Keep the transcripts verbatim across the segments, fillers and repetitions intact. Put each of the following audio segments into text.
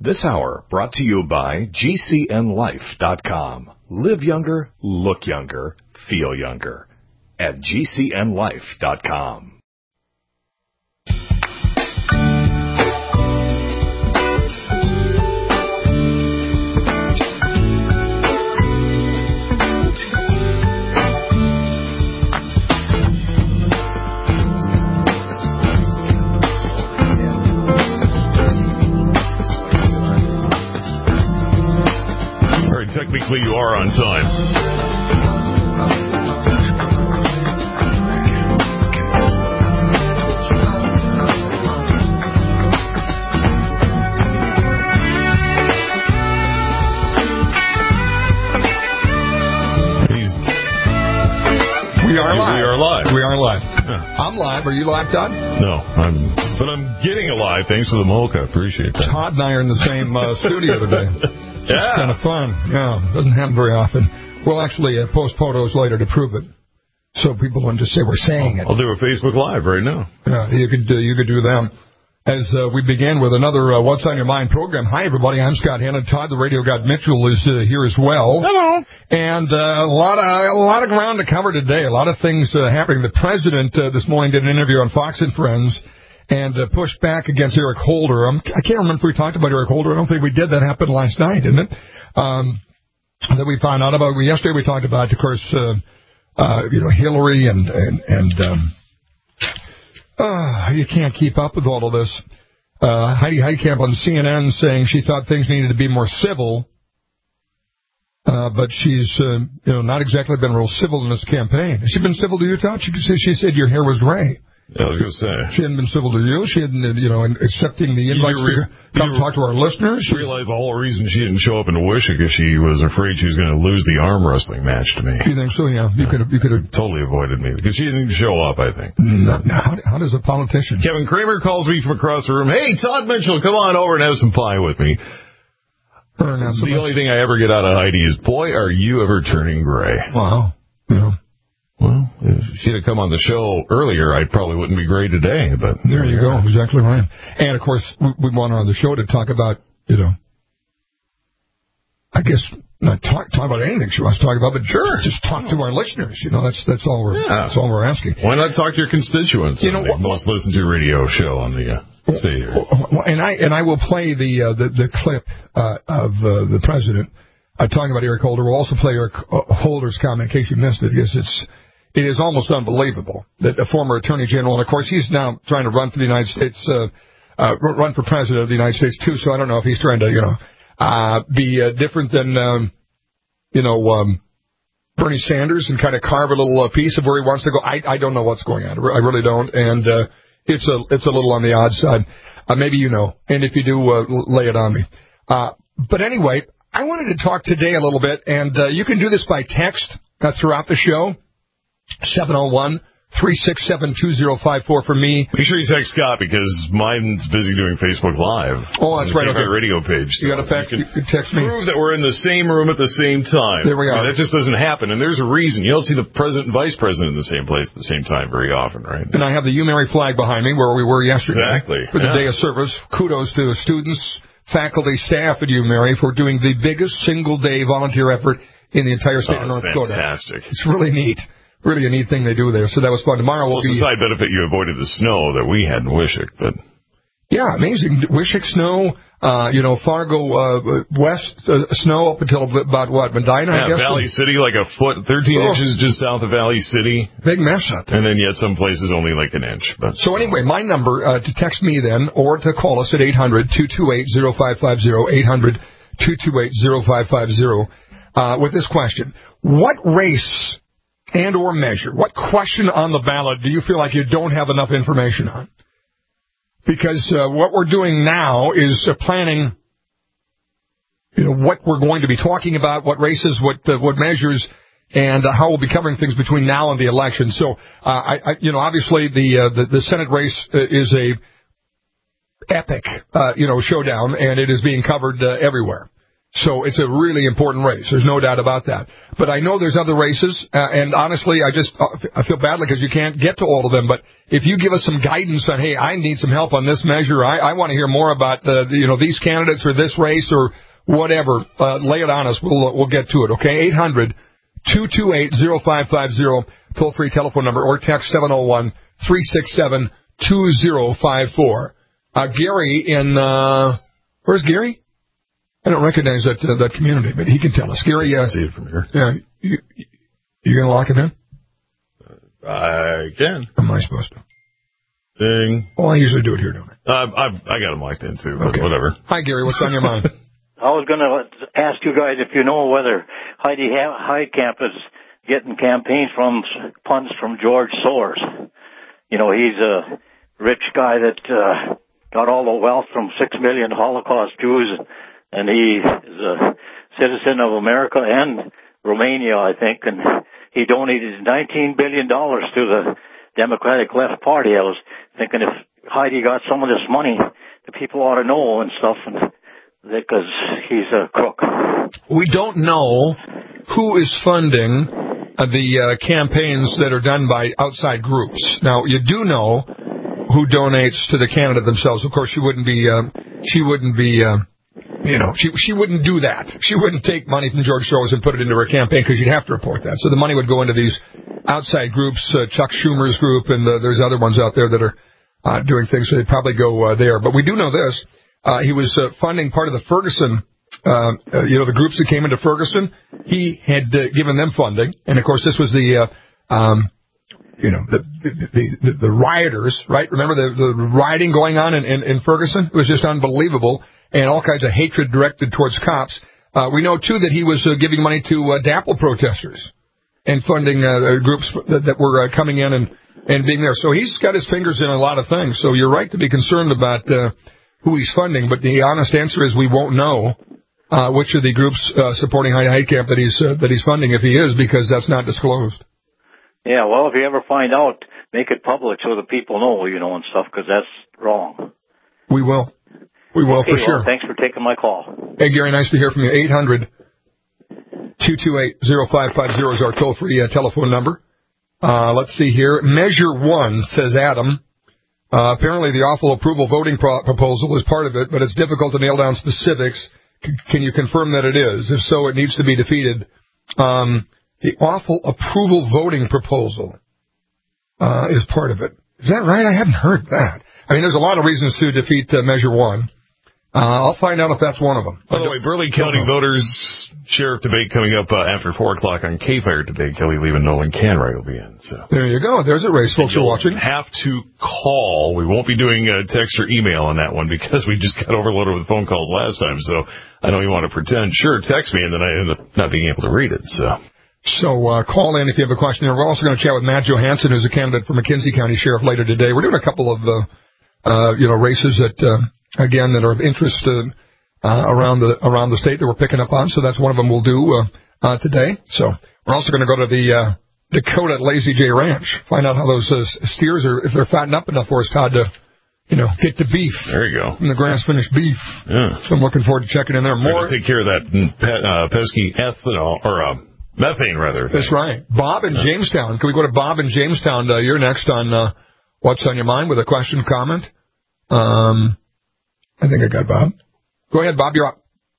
This hour brought to you by G C N life dot com. Live younger, look younger, feel younger at G C N life dot com. Technically, you are on time. He's... We are live. We are live. We are live. Yeah. I'm live. Are you live, Todd? No, I'm. But I'm getting alive. Thanks for the mocha. Appreciate that. Todd and I are in the same uh, studio today. Yeah. It's kind of fun. Yeah, doesn't happen very often. We'll actually uh, post photos later to prove it, so people won't just say we're saying it. I'll do a Facebook Live right now. Yeah, you could uh, you could do that. As uh, we begin with another uh, What's on Your Mind program. Hi, everybody. I'm Scott Hannon. Todd, the radio god Mitchell, is uh, here as well. Hello. And uh, a lot of a lot of ground to cover today. A lot of things uh, happening. The president uh, this morning did an interview on Fox and Friends and uh, pushed back against Eric Holder. Um, I can't remember if we talked about Eric Holder. I don't think we did. That happened last night, didn't it? Um, that we found out about. Yesterday we talked about, of course, uh, uh, you know, Hillary and and, and um, uh, you can't keep up with all of this. Uh, Heidi Heitkamp on C N N saying she thought things needed to be more civil, uh, but she's uh, you know not exactly been real civil in this campaign. Has she been civil to you, Todd? She, she said your hair was gray. Yeah, I was going to say. She hadn't been civil to you. She hadn't, you know, accepting the invites re- to come re- talk to our listeners. She realized the whole reason she didn't show up in Wishick is she was afraid she was going to lose the arm wrestling match to me. You think so? Yeah. You could have. You could have totally avoided me because she didn't even show up, I think. No, no. How, how does a politician? Kevin Kramer calls me from across the room. Hey, Todd Mitchell, come on over and have some pie with me. Or not so the much. only thing I ever get out of Heidi is, boy, are you ever turning gray. Wow. Yeah. Well, if she'd have come on the show earlier, I probably wouldn't be gray today. But there you go, exactly right. And of course, we, we want her on the show to talk about, you know, I guess not talk talk about anything she wants to talk about, but sure, just talk to our listeners. You know, that's that's all we're yeah. that's all we're asking. Why not talk to your constituents? You know, the most listened to radio show on the uh, station. And I and I will play the uh, the, the clip uh, of uh, the president uh, talking about Eric Holder. We'll also play Eric Holder's comment in case you missed it, because it's. It is almost unbelievable that a former attorney general, and of course he's now trying to run for the United States, uh, uh, run for president of the United States too. So I don't know if he's trying to, you know, uh, be uh, different than, um, you know, um, Bernie Sanders and kind of carve a little uh, piece of where he wants to go. I, I don't know what's going on. I really don't, and uh, it's a it's a little on the odd side. Uh, maybe you know, and if you do, uh, lay it on me. Uh, but anyway, I wanted to talk today a little bit, and uh, you can do this by text uh, throughout the show. seven oh one, three six seven, two oh five four for me. Make sure you text Scott because mine's busy doing Facebook Live. Oh, that's right. Okay. Okay. Radio page. So you got to fact, you can text me. Prove that we're in the same room at the same time. There we are. I mean, that just doesn't happen, and there's a reason. You don't see the president and vice president in the same place at the same time very often, right? And I have the UMary flag behind me where we were yesterday. Exactly. For the yeah. day of service. Kudos to students, faculty, staff at UMary for doing the biggest single-day volunteer effort in the entire state oh, of North Dakota. Fantastic. It's really neat. Really a neat thing they do there. So that was fun. Tomorrow well, will be... It's a side benefit you avoided the snow that we had in Wishick, but... Yeah, amazing. Wishick snow, uh, you know, Fargo uh, West uh, snow up until about, what, Medina, yeah, I guess? Valley City, like a foot, thirteen oh. inches just south of Valley City. Big mess up there. And then yet some places only like an inch. But So anyway, my number uh, to text me then, or to call us at eight hundred, two two eight, oh five five oh, eight hundred, two two eight, oh five five oh, uh, with this question. What race... and or measure, what question on the ballot do you feel like you don't have enough information on? Because uh, what we're doing now is uh, planning, you know, what we're going to be talking about, what races, what uh, what measures, and uh, how we'll be covering things between now and the election. So, uh, I, I, you know, obviously the, uh, the the Senate race uh, is a epic, uh, you know, showdown, and it is being covered uh, everywhere. So it's a really important race. There's no doubt about that. But I know there's other races, uh, and honestly, I just uh, I feel badly because you can't get to all of them. But if you give us some guidance on, hey, I need some help on this measure, I, I want to hear more about the, you know, these candidates or this race or whatever, uh, lay it on us. We'll we'll get to it. Okay, eight hundred, two two eight, oh five five oh, toll free telephone number, or text seven oh one, three six seven, two oh five four. Uh, Gary in uh, where's Gary? I don't recognize that uh, that community, but he can tell us. Gary, uh, I see it from here. Yeah, you, you going to lock it in? Uh, I can. Or am I supposed to? Ding. Well, I usually do it here, don't I? Uh, I've, I got him locked in, too, but okay. Whatever. Hi, Gary. What's on your mind? I was going to ask you guys if you know whether Heidi Heitkamp is getting campaign from funds from George Soros. You know, he's a rich guy that uh, got all the wealth from six million Holocaust Jews. And he is a citizen of America and Romania, I think, and he donated nineteen billion dollars to the Democratic Left Party. I was thinking if Heidi got some of this money, the people ought to know and stuff, and because he's a crook. We don't know who is funding uh, the uh, campaigns that are done by outside groups. Now, you do know who donates to the candidate themselves. Of course, she wouldn't be, uh, she wouldn't be... Uh, You know, she she wouldn't do that. She wouldn't take money from George Soros and put it into her campaign because you'd have to report that. So the money would go into these outside groups, uh, Chuck Schumer's group, and uh, there's other ones out there that are uh, doing things, so they'd probably go uh, there. But we do know this. Uh, he was uh, funding part of the Ferguson, uh, uh, you know, the groups that came into Ferguson. He had uh, given them funding. And, of course, this was the... Uh, um, You know, the, the the the rioters, right? Remember the, the rioting going on in, in, in Ferguson? It was just unbelievable, and all kinds of hatred directed towards cops. Uh, we know, too, that he was uh, giving money to uh, DAPL protesters and funding uh, groups that, that were uh, coming in and, and being there. So he's got his fingers in a lot of things. So you're right to be concerned about uh, who he's funding, but the honest answer is we won't know uh, which of the groups uh, supporting Heidi Heitkamp that he's, uh, that he's funding, if he is, because that's not disclosed. Yeah, well, if you ever find out, make it public so the people know, you know, and stuff, because that's wrong. We will. We will, okay, for sure. Well, thanks for taking my call. Hey, Gary, nice to hear from you. eight hundred, two two eight, oh five five oh is our toll-free uh, telephone number. Uh, let's see here. Measure one, says Adam. Uh, apparently the awful approval voting pro- proposal is part of it, but it's difficult to nail down specifics. C- can you confirm that it is? If so, it needs to be defeated. Um... The awful approval voting proposal uh, is part of it. Is that right? I haven't heard that. I mean, there's a lot of reasons to defeat uh, Measure one. Uh, I'll find out if that's one of them. By the way, Burleigh County voters sheriff debate coming up uh, after four o'clock on K-Fire today. Kelly Lee and Nolan Canright will be in. So there you go. There's a race folks are watching. Have to call. We won't be doing uh, text or email on that one because we just got overloaded with phone calls last time. So I don't even want to pretend. Sure, text me, and then I end up not being able to read it. So. So uh, call in if you have a question. We're also going to chat with Matt Johansson, who's a candidate for McKenzie County Sheriff later today. We're doing a couple of uh, uh, you know races that uh, again that are of interest uh, uh, around the around the state that we're picking up on. So that's one of them we'll do uh, uh, today. So we're also going to go to the uh, Dakota Lazy J Ranch, find out how those uh, steers are, if they're fattened up enough for us, Todd, to you know get the beef. There you go. From the grass finished beef. Yeah. So I'm looking forward to checking in there more. Take care of that uh, pesky ethanol or. Uh, Methane, rather. That's right. Bob in Jamestown. Can we go to Bob in Jamestown? Uh, you're next on uh, What's on Your Mind with a question, comment. Um, I think I got Bob. Go ahead, Bob. You're up.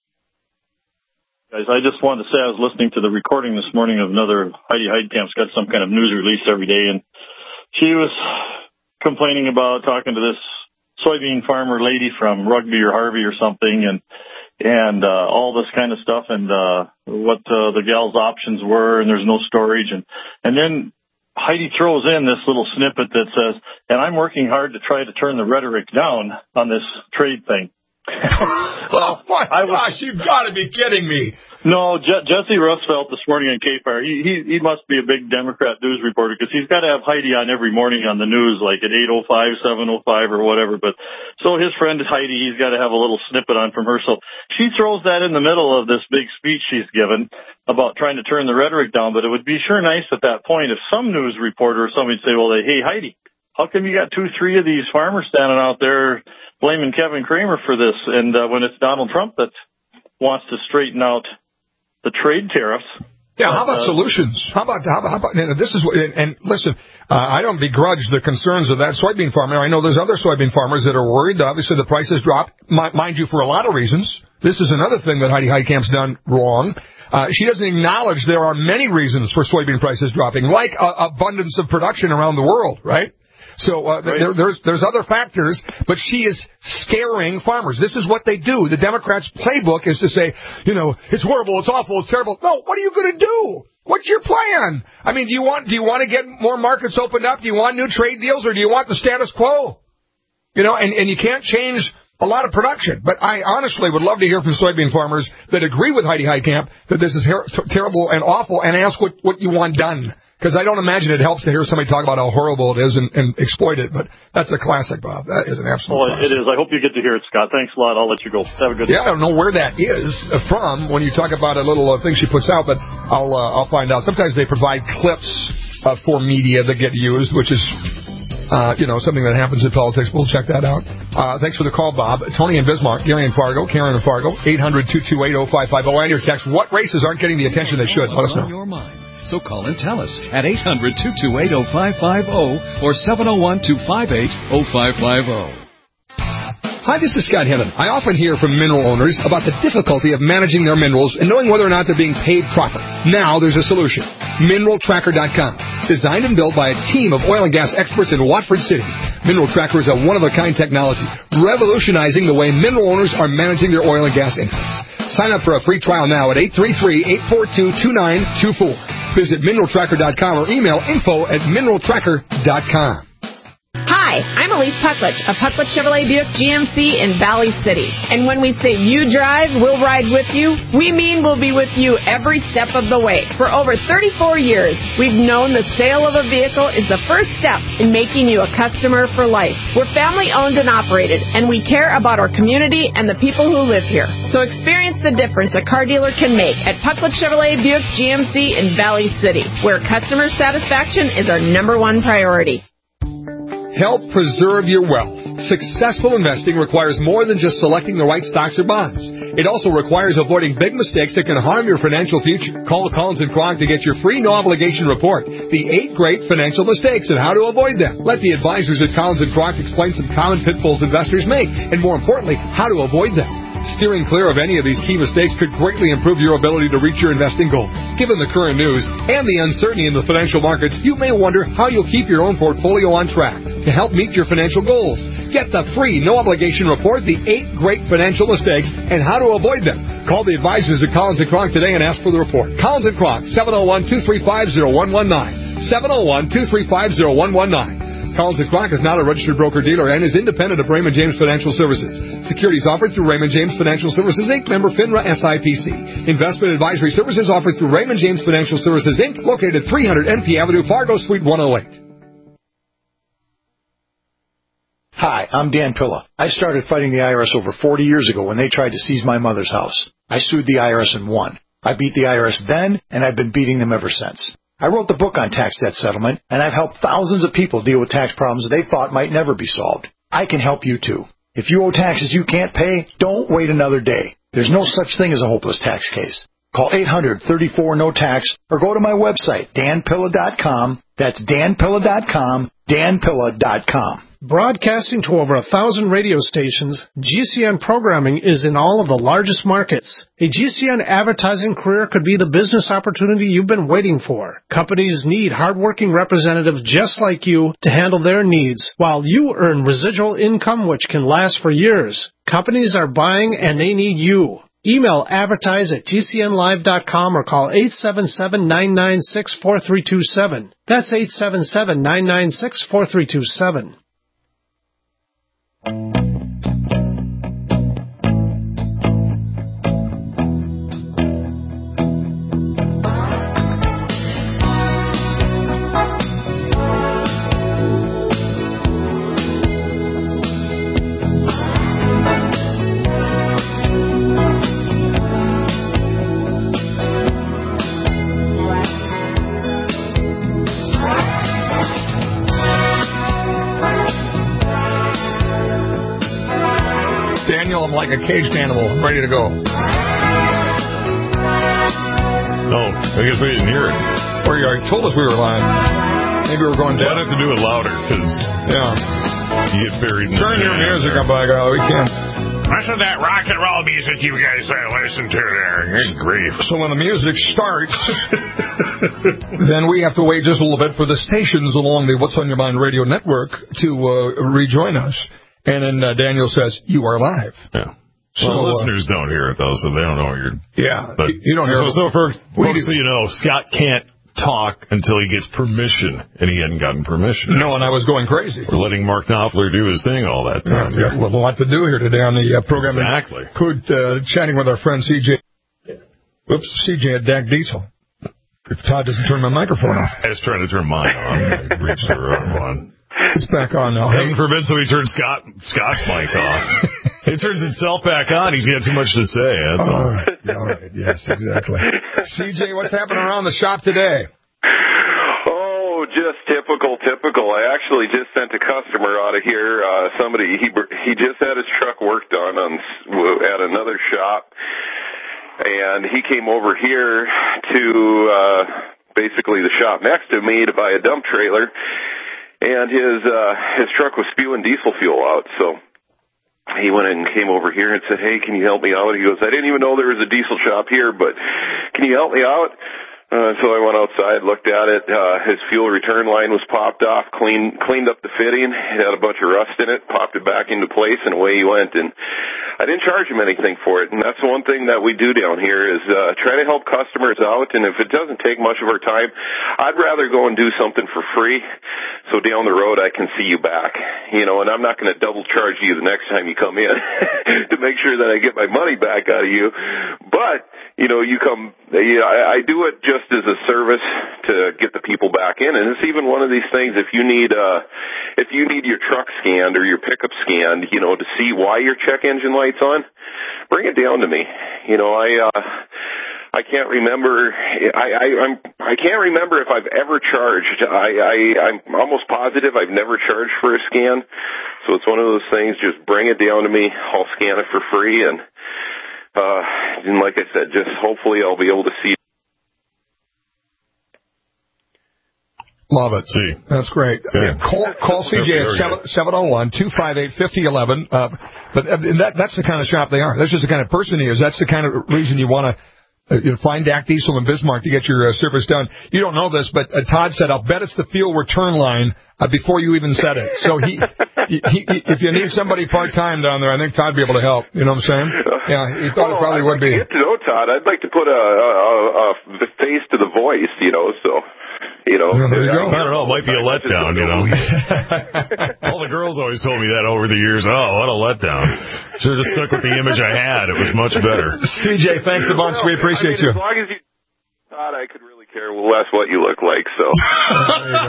Guys, I just wanted to say I was listening to the recording this morning of another Heidi Heitkamp's got some kind of news release every day, and she was complaining about talking to this soybean farmer lady from Rugby or Harvey or something, and and uh, all this kind of stuff, and uh, what uh, the gal's options were, and there's no storage. And, and then Heidi throws in this little snippet that says, and I'm working hard to try to turn the rhetoric down on this trade thing. Oh, my I was, gosh, you've got to be kidding me. No, Je- Jesse Rusfeld this morning on K-Fire, he, he he must be a big Democrat news reporter because he's got to have Heidi on every morning on the news, like at eight oh five, seven oh five or whatever. But so his friend Heidi, he's got to have a little snippet on from her. So she throws that in the middle of this big speech she's given about trying to turn the rhetoric down. But it would be sure nice at that point if some news reporter or somebody would say, well, hey, Heidi, how come you got two, three of these farmers standing out there blaming Kevin Kramer for this, and uh, when it's Donald Trump that's wants to straighten out the trade tariffs. Yeah, how about uh, solutions? How about, how about, how about and this is, and, and listen, uh, I don't begrudge the concerns of that soybean farmer. I know there's other soybean farmers that are worried. Obviously, the prices dropped, mind you, for a lot of reasons. This is another thing that Heidi Heitkamp's done wrong. Uh, she doesn't acknowledge there are many reasons for soybean prices dropping, like uh, abundance of production around the world, right? So uh, right. there, there's there's other factors, but she is scaring farmers. This is what they do. The Democrats' playbook is to say, you know, it's horrible, it's awful, it's terrible. No, what are you going to do? What's your plan? I mean, do you want do you want to get more markets opened up? Do you want new trade deals, or do you want the status quo? You know, and, and you can't change a lot of production. But I honestly would love to hear from soybean farmers that agree with Heidi Heitkamp that this is her- terrible and awful, and ask what, what you want done. Because I don't imagine it helps to hear somebody talk about how horrible it is and, and exploit it, but that's a classic, Bob. That is an absolute Well, classic. It is. I hope you get to hear it, Scott. Thanks a lot. I'll let you go. Have a good Yeah, day. I don't know where that is from when you talk about a little uh, thing she puts out, but I'll uh, I'll find out. Sometimes they provide clips uh, for media that get used, which is, uh, you know, something that happens in politics. We'll check that out. Uh, thanks for the call, Bob. Tony in Bismarck, Gary in Fargo, Karen in Fargo, eight hundred, two two eight, oh five five oh. And your text, what races aren't getting the attention they should? Let us know. Your mind. So call and tell us at eight hundred, two two eight, oh five five oh or seven oh one, two five eight, oh five five oh. Hi, this is Scott Hennon. I often hear from mineral owners about the difficulty of managing their minerals and knowing whether or not they're being paid proper. Now there's a solution. mineral tracker dot com. Designed and built by a team of oil and gas experts in Watford City. Mineral Tracker is a one-of-a-kind technology, revolutionizing the way mineral owners are managing their oil and gas interests. Sign up for a free trial now at eight three three, eight four two, two nine two four. Visit mineral tracker dot com or email info at mineral tracker dot com. Hi, I'm Elise Pucklich of Pucklich Chevrolet Buick G M C in Valley City. And when we say you drive, we'll ride with you, we mean we'll be with you every step of the way. For over thirty-four years, we've known the sale of a vehicle is the first step in making you a customer for life. We're family owned and operated, and we care about our community and the people who live here. So experience the difference a car dealer can make at Pucklich Chevrolet Buick G M C in Valley City, where customer satisfaction is our number one priority. Help preserve your wealth. Successful investing requires more than just selecting the right stocks or bonds. It also requires avoiding big mistakes that can harm your financial future. Call Collins and Kronk to get your free no-obligation report, The Eight Great Financial Mistakes and How to Avoid Them. Let the advisors at Collins and Kronk explain some common pitfalls investors make, and more importantly, how to avoid them. Steering clear of any of these key mistakes could greatly improve your ability to reach your investing goals. Given the current news and the uncertainty in the financial markets, you may wonder how you'll keep your own portfolio on track to help meet your financial goals. Get the free, no-obligation report, The Eight Great Financial Mistakes and How to Avoid Them. Call the advisors at Collins and Kronk today and ask for the report. Collins and Kronk, seven oh one, two three five, oh one one nine. seven oh one, two three five, oh one one nine. Collins and Kronk is not a registered broker-dealer and is independent of Raymond James Financial Services. Securities offered through Raymond James Financial Services, Incorporated, member FINRA S I P C. Investment advisory services offered through Raymond James Financial Services, Incorporated, located at three hundred N P Avenue, Fargo, Suite one oh eight. Hi, I'm Dan Pilla. I started fighting the I R S over forty years ago when they tried to seize my mother's house. I sued the I R S and won. I beat the I R S then, and I've been beating them ever since. I wrote the book on tax debt settlement, and I've helped thousands of people deal with tax problems they thought might never be solved. I can help you too. If you owe taxes you can't pay, don't wait another day. There's no such thing as a hopeless tax case. Call eight hundred, thirty-four, no tax or go to my website, dan pilla dot com. That's dan pilla dot com, dan pilla dot com. Broadcasting to over a thousand radio stations, G C N programming is in all of the largest markets. A G C N advertising career could be the business opportunity you've been waiting for. Companies need hardworking representatives just like you to handle their needs, while you earn residual income which can last for years. Companies are buying and they need you. Email advertise at G C N live dot com or call eight seven seven, nine nine six, four three two seven. That's eight seven seven, nine nine six, four three two seven. I'm like a caged animal. I'm ready to go. Oh, I guess we didn't hear it. Or you already told us we were live. Maybe we're going down. I'd have to do it louder, because yeah. you get buried in Turn the your music up, by God. We can't. Listen to that rock and roll music you guys uh, listen to there. Good grief. So when the music starts, then we have to wait just a little bit for the stations along the What's on Your Mind radio network to uh, rejoin us. And then uh, Daniel says, you are live. Yeah. So well, uh, listeners don't hear it, though, so they don't know what you're... Yeah, but, you don't hear it. So, so for folks, so you know, Scott can't talk until he gets permission, and he hadn't gotten permission. No, and I was going crazy. We're letting Mark Knopfler do his thing all that time. Yeah, well, a lot to do here today on the uh, program. Exactly. Could, uh, chatting with our friend C J. Whoops, C J at D A C Diesel. If Todd doesn't turn my microphone off. I was trying to turn mine on. I reached the wrong one. It's back on now. Heaven forbid somebody turns Scott, Scott's mic off. It turns itself back on. He's got too much to say. That's all. All right. All right. Yes, exactly. C J, what's happening around the shop today? Oh, just typical, typical. I actually just sent a customer out of here. Uh, somebody, he he just had his truck worked on, on at another shop, and he came over here to uh, basically the shop next to me to buy a dump trailer, and his uh, his truck was spewing diesel fuel out, so he went and came over here and said, hey, can you help me out? He goes, I didn't even know there was a diesel shop here, but can you help me out? Uh, so I went outside, looked at it. Uh, his fuel return line was popped off, cleaned, cleaned up the fitting. It had a bunch of rust in it, popped it back into place, and away he went. And I didn't charge him anything for it. And that's one thing that we do down here is, uh, try to help customers out. And if it doesn't take much of our time, I'd rather go and do something for free. So down the road, I can see you back, you know, and I'm not going to double charge you the next time you come in to make sure that I get my money back out of you. But, you know, you come, you know, I, I do it just as a service to get the people back in. And it's even one of these things, if you need, uh, if you need your truck scanned or your pickup scanned, you know, to see why your check engine light's on, bring it down to me. You know, I, uh, I can't remember. I, I I'm I can't remember if I've ever charged. I, I I'm almost positive I've never charged for a scan. So it's one of those things. Just bring it down to me. I'll scan it for free, and uh, and like I said, just hopefully I'll be able to see. Love it. See, that's great. Yeah. Call call C J at seven oh one, two five eight, five oh one one. Uh, but uh, that that's the kind of shop they are. That's just the kind of person he is. That's the kind of reason you want to. Uh, you know, find D A C Diesel in Bismarck to get your uh, service done. You don't know this, but uh, Todd said, I'll bet it's the fuel return line uh, before you even said it. So he, he, he, if you need somebody part-time down there, I think Todd would be able to help. You know what I'm saying? Yeah, he thought well, it probably I'd would like be. To get to know Todd. I'd like to put a, a, a face to the voice, you know, so... You know, well, there you go. I don't know. It might be a letdown, you know. All the girls always told me that over the years. Oh, what a letdown. Should have just stuck with the image I had. It was much better. C J, thanks a bunch. Well, we appreciate I mean, you. As long as you thought I could really care less what you look like, so. There you go.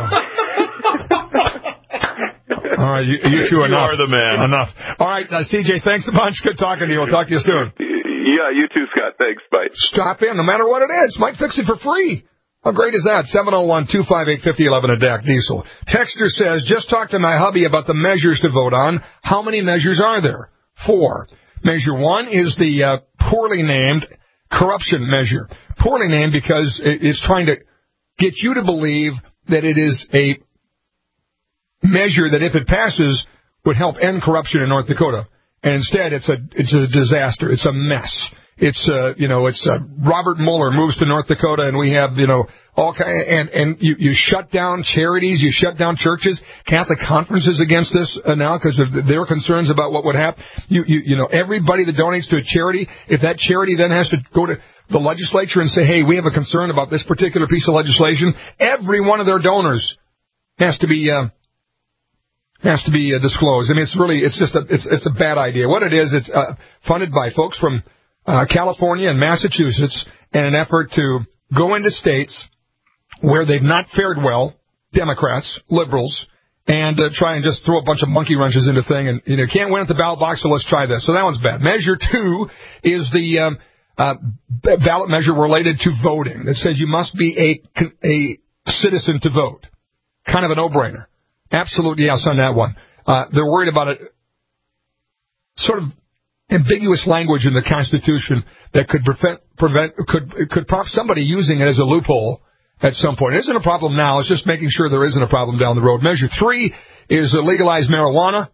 All right, you, you two enough. You are the man. Enough. All right, uh, C J, thanks a bunch. Good talking to you. We'll talk to you soon. Yeah, you too, Scott. Thanks. Bye. Stop in, no matter what it is. Might fix it for free. How great is that? seven oh one, two five eight, five oh one one at D A C Diesel. Texter says, just talked to my hubby about the measures to vote on. How many measures are there? Four. Measure one is the uh, poorly named corruption measure. Poorly named because it's trying to get you to believe that it is a measure that if it passes would help end corruption in North Dakota. And instead it's a, it's a disaster. It's a mess. It's, uh, you know, it's, uh, Robert Mueller moves to North Dakota and we have, you know, all kind of, and, and you, you shut down charities, you shut down churches. Catholic conferences against this uh, now because of their concerns about what would happen. You, you, you know, everybody that donates to a charity, if that charity then has to go to the legislature and say, hey, we have a concern about this particular piece of legislation, every one of their donors has to be, uh, has to be uh, disclosed. I mean, it's really, it's just a, it's, it's a bad idea. What it is, it's, uh, funded by folks from, Uh, California and Massachusetts in an effort to go into states where they've not fared well, Democrats, liberals, and uh, try and just throw a bunch of monkey wrenches into thing. And, you know, can't win at the ballot box, so let's try this. So that one's bad. Measure two is the um, uh, ballot measure related to voting that says you must be a, a citizen to vote. Kind of a no-brainer. Absolute yes on that one. Uh, they're worried about it sort of ambiguous language in the Constitution that could prevent, prevent could could prompt somebody using it as a loophole at some point. It isn't a problem now. It's just making sure there isn't a problem down the road. Measure three is legalize marijuana.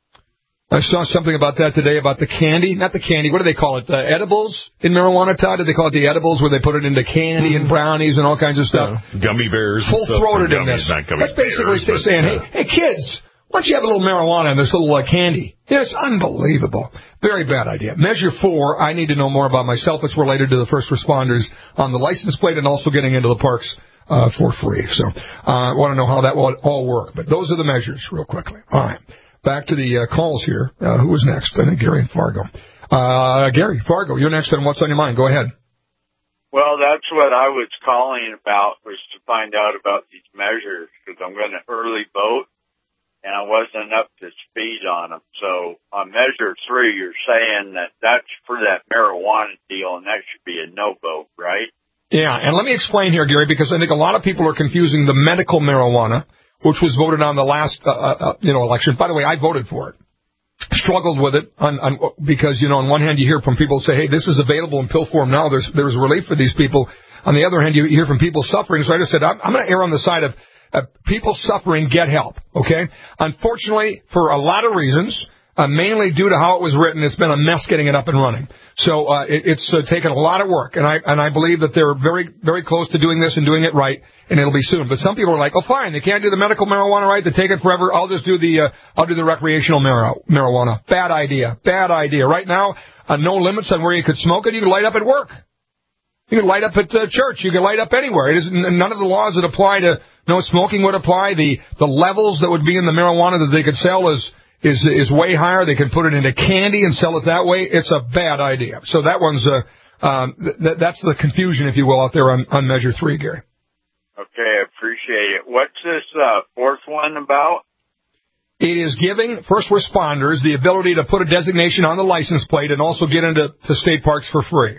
I saw something about that today, about the candy. Not the candy. What do they call it? The edibles in marijuana, Todd? Do they call it the edibles, where they put it into candy and brownies and all kinds of stuff? Uh, gummy bears. Full-throated in this. Not gummy That's basically bears, saying, but, uh, hey, hey, kids, why don't you have a little marijuana and this little uh, candy? Yeah, it's unbelievable. Very bad idea. Measure four, I need to know more about myself. It's related to the first responders on the license plate and also getting into the parks uh, for free. So uh, I want to know how that will all work. But those are the measures, real quickly. All right. Back to the uh, calls here. Uh, who was next? I think Gary and Fargo. Uh, Gary, Fargo, you're next on What's on Your Mind. Go ahead. Well, that's what I was calling about, was to find out about these measures, because I'm going to early vote, and I wasn't up to speed on them. So on measure three, you're saying that that's for that marijuana deal, and that should be a no vote, right? Yeah, and let me explain here, Gary, because I think a lot of people are confusing the medical marijuana, which was voted on the last, uh, uh, you know, election. By the way, I voted for it. Struggled with it on, on, because, you know, on one hand you hear from people say, hey, this is available in pill form now. There's there's relief for these people. On the other hand, you hear from people suffering. So I just said, I'm, I'm going to err on the side of uh, people suffering, get help, okay? Unfortunately, for a lot of reasons, uh, mainly due to how it was written, it's been a mess getting it up and running. So uh, it, it's uh, taken a lot of work, and I and I believe that they're very, very close to doing this and doing it right, and it'll be soon. But some people are like, oh, fine, they can't do the medical marijuana right, they take it forever, I'll just do the uh, I'll do the recreational mar- marijuana. Bad idea, bad idea. Right now, uh, no limits on where you could smoke it. You can light up at work. You can light up at uh, church. You can light up anywhere. It is, none of the laws that apply to no smoking would apply. The the levels that would be in the marijuana that they could sell is is is way higher. They can put it into candy and sell it that way. It's a bad idea. So that one's uh, um, th- that's the confusion, if you will, out there on, on measure three, Gary. Okay, I appreciate it. What's this uh, fourth one about? It is giving first responders the ability to put a designation on the license plate and also get into to state parks for free.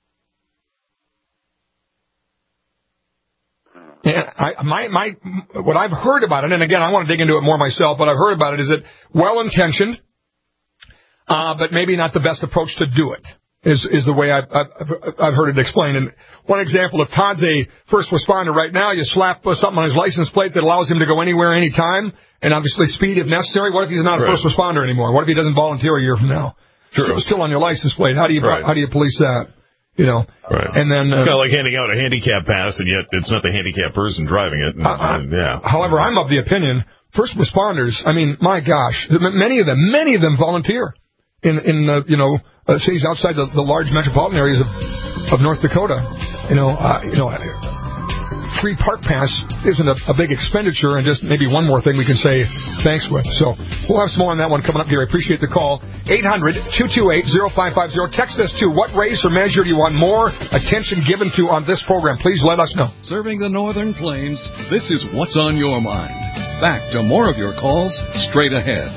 Yeah, I, my, my, what I've heard about it, and again, I want to dig into it more myself, but I've heard about it is that well-intentioned, uh, but maybe not the best approach to do it, is, is the way I've, I've, I've heard it explained. And one example, if Todd's a first responder right now, you slap something on his license plate that allows him to go anywhere, anytime, and obviously speed if necessary. What if he's not a right. first responder anymore? What if he doesn't volunteer a year from now? Sure. Still, still on your license plate. How do you, right. how do you police that? You know, right. And then uh, it's kind of like handing out a handicap pass, and yet it's not the handicapped person driving it. And, uh, and, yeah. However, I'm of the opinion first responders. I mean, my gosh, many of them, many of them volunteer in in uh, you know uh, cities outside the, the large metropolitan areas of of North Dakota. You know, uh, you know. Free park pass isn't a, a big expenditure, and just maybe one more thing we can say thanks with. So we'll have some more on that one coming up here. I appreciate the call. eight hundred, two two eight, oh five five oh. Text us to what race or measure do you want more attention given to on this program? Please let us know. Serving the Northern Plains, this is What's on Your Mind. Back to more of your calls straight ahead.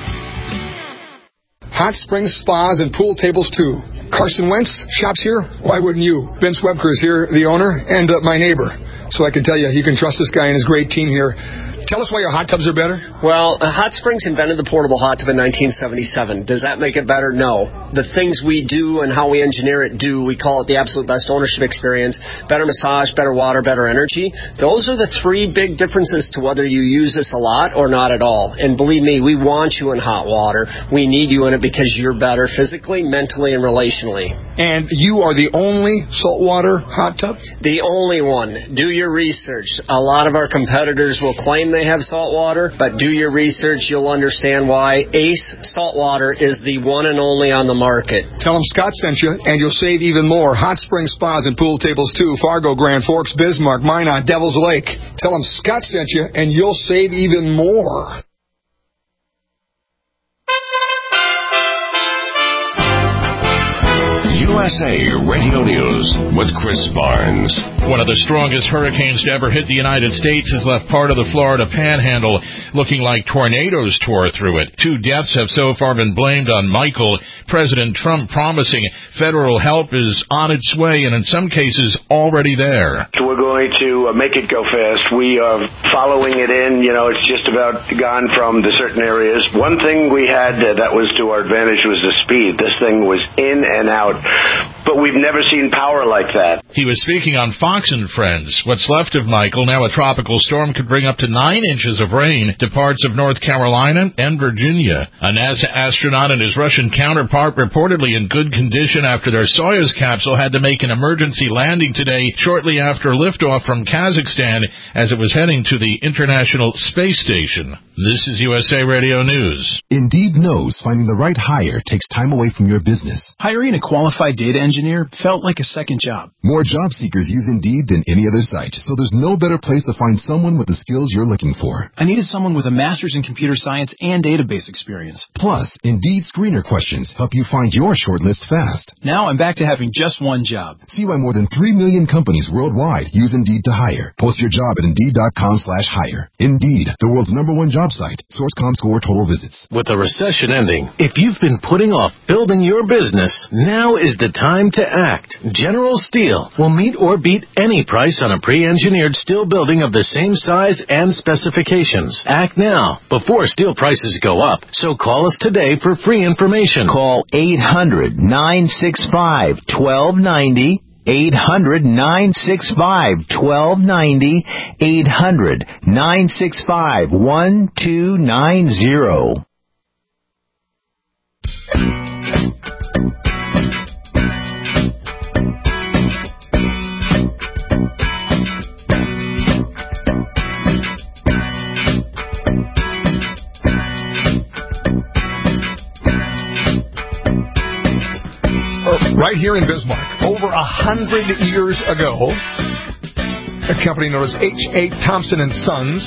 Hot Springs Spas and Pool Tables, too. Carson Wentz shops here. Why wouldn't you? Vince Webker is here, the owner, and uh, my neighbor. So I can tell you, you can trust this guy and his great team here. Tell us why your hot tubs are better. Well, uh, Hot Springs invented the portable hot tub in nineteen seventy-seven. Does that make it better? No. The things we do and how we engineer it do, we call it the absolute best ownership experience. Better massage, better water, better energy. Those are the three big differences to whether you use this a lot or not at all. And believe me, we want you in hot water. We need you in it because you're better physically, mentally, and relationally. And you are the only saltwater hot tub? The only one. Do your research. A lot of our competitors will claim they have salt water, but do your research. You'll understand why Ace Saltwater is the one and only on the market. Tell them Scott sent you, and you'll save even more. Hot Springs Spas and Pool Tables, too. Fargo, Grand Forks, Bismarck, Minot, Devil's Lake. Tell them Scott sent you, and you'll save even more. U S A Radio News with Chris Barnes. One of the strongest hurricanes to ever hit the United States has left part of the Florida Panhandle looking like tornadoes tore through it. Two deaths have so far been blamed on Michael. President Trump promising federal help is on its way and in some cases already there. We're going to make it go fast. We are following it in. You know, it's just about gone from the certain areas. One thing we had that was to our advantage was the speed. This thing was in and out. But we've never seen power like that. He was speaking on Fox and Friends. What's left of Michael, now a tropical storm, could bring up to nine inches of rain to parts of North Carolina and Virginia. A NASA astronaut and his Russian counterpart reportedly in good condition after their Soyuz capsule had to make an emergency landing today shortly after liftoff from Kazakhstan as it was heading to the International Space Station. This is U S A Radio News. Indeed knows finding the right hire takes time away from your business. Hiring a qualified data engineer felt like a second job. More job seekers use Indeed than any other site, so there's no better place to find someone with the skills you're looking for. I needed someone with a master's in computer science and database experience. Plus, Indeed screener questions help you find your shortlist fast. Now I'm back to having just one job. See why more than three million companies worldwide use Indeed to hire. Post your job at Indeed.com slash hire. Indeed, the world's number one job site. Source Comscore total visits. With the recession ending, if you've been putting off building your business, now is the time to act. General Steel will meet or beat any price on a pre-engineered steel building of the same size and specifications. Act now, before steel prices go up. So call us today for free information. Call eight hundred, nine six five, one two nine zero. eight hundred, nine six five, one two nine zero. eight hundred, nine six five, one two nine zero. Right here in Bismarck, over a hundred years ago, a company known as H A. Thompson and Sons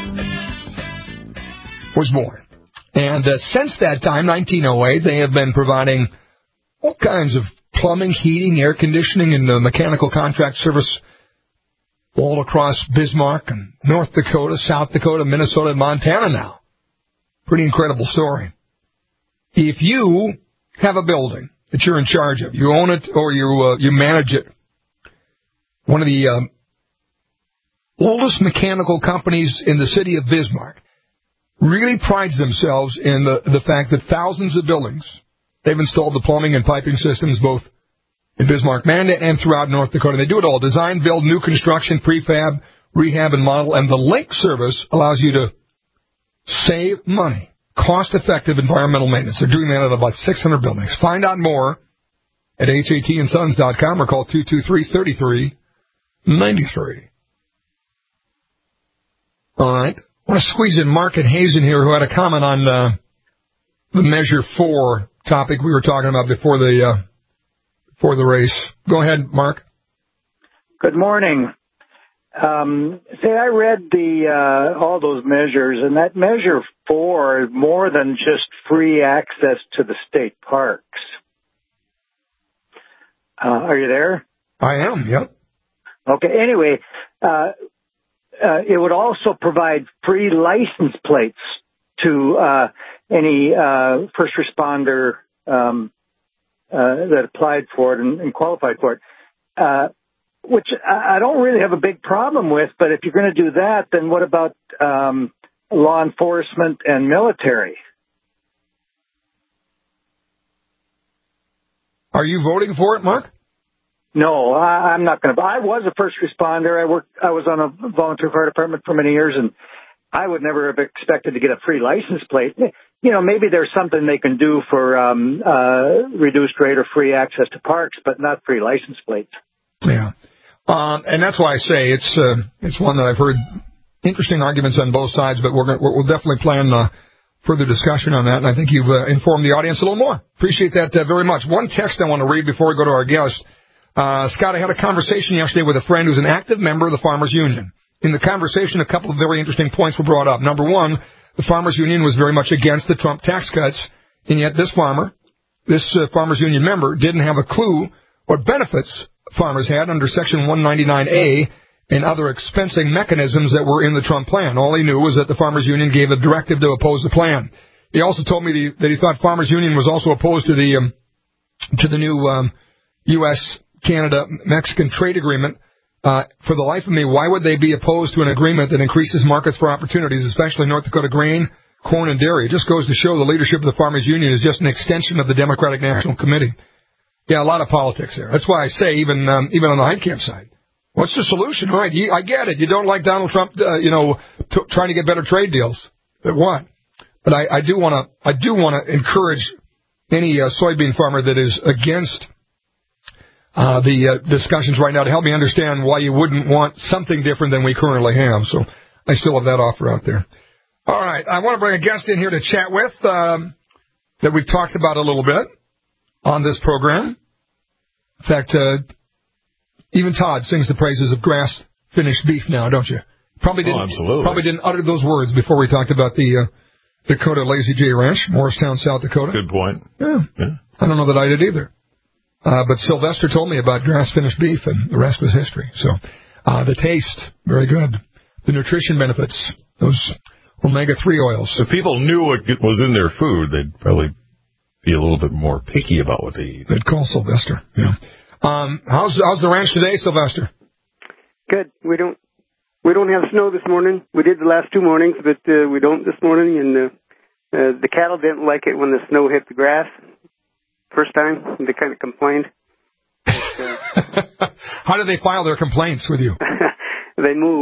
was born. And uh, since that time, nineteen oh eight, they have been providing all kinds of plumbing, heating, air conditioning, and uh, mechanical contract service all across Bismarck and North Dakota, South Dakota, Minnesota, and Montana now. Pretty incredible story. If you have a building that you're in charge of, you own it or you uh, you manage it, one of the um, oldest mechanical companies in the city of Bismarck really prides themselves in the, the fact that thousands of buildings, they've installed the plumbing and piping systems both in Bismarck, Mandan, and throughout North Dakota. They do it all: design, build, new construction, prefab, rehab, and model. And the link service allows you to save money. Cost-effective environmental maintenance. They're doing that at about six hundred buildings. Find out more at H A T and sons dot com or call two two three, three three nine three. All right. I want to squeeze in Mark and Hazen here, who had a comment on uh, the Measure four topic we were talking about before the uh, before the race. Go ahead, Mark. Good morning. Um, say, I read the uh, all those measures, and that Measure four is more than just free access to the state parks. Uh, are you there? I am, yep. Okay, anyway, uh, uh, it would also provide free license plates to uh, any uh, first responder um, uh, that applied for it and, and qualified for it. Uh, Which I don't really have a big problem with, but if you're going to do that, then what about um, law enforcement and military? Are you voting for it, Mark? No, I, I'm not going to. I was a first responder. I worked. I was on a volunteer fire department for many years, and I would never have expected to get a free license plate. You know, maybe there's something they can do for um, uh, reduced rate or free access to parks, but not free license plates. Yeah. Um, and that's why I say it's uh, it's one that I've heard interesting arguments on both sides, but we're gonna, we'll definitely plan uh, further discussion on that, and I think you've uh, informed the audience a little more. Appreciate that uh, very much. One text I want to read before we go to our guest. Uh, Scott, I had a conversation yesterday with a friend who's an active member of the Farmers Union. In the conversation, a couple of very interesting points were brought up. Number one, the Farmers Union was very much against the Trump tax cuts, and yet this farmer, this uh, Farmers Union member, didn't have a clue what benefits farmers had under Section one ninety-nine A and other expensing mechanisms that were in the Trump plan. All he knew was that the Farmers Union gave a directive to oppose the plan. He also told me that he, that he thought Farmers Union was also opposed to the um, to the new um, U S Canada Mexican trade agreement. Uh, for the life of me, why would they be opposed to an agreement that increases markets for opportunities, especially North Dakota grain, corn, and dairy? It just goes to show the leadership of the Farmers Union is just an extension of the Democratic National Committee. Yeah, a lot of politics there. That's why I say, even um, even on the Heitkamp side, what's the solution? All right, you, I get it. You don't like Donald Trump, uh, you know, t- trying to get better trade deals. But what? But I, I do want to I do want to encourage any uh, soybean farmer that is against Uh, the uh, discussions right now to help me understand why you wouldn't want something different than we currently have. So I still have that offer out there. All right. I want to bring a guest in here to chat with um, that we've talked about a little bit on this program. In fact, uh, even Todd sings the praises of grass-finished beef now, don't you? Probably didn't, oh, absolutely. Probably didn't utter those words before we talked about the uh, Dakota Lazy J Ranch, Morristown, South Dakota. Good point. Yeah. yeah. I don't know that I did either. Uh, but Sylvester told me about grass-finished beef, and the rest was history. So uh, the taste, very good. The nutrition benefits, those omega three oils. If people knew what was in their food, they'd probably be a little bit more picky about what they eat. They'd call Sylvester. Yeah. Um, how's how's the ranch today, Sylvester? Good. We don't we don't have snow this morning. We did the last two mornings, but uh, we don't this morning. And uh, uh, the cattle didn't like it when the snow hit the grass. First time, they kind of complained. But, uh, How do they file their complaints with you? They moo.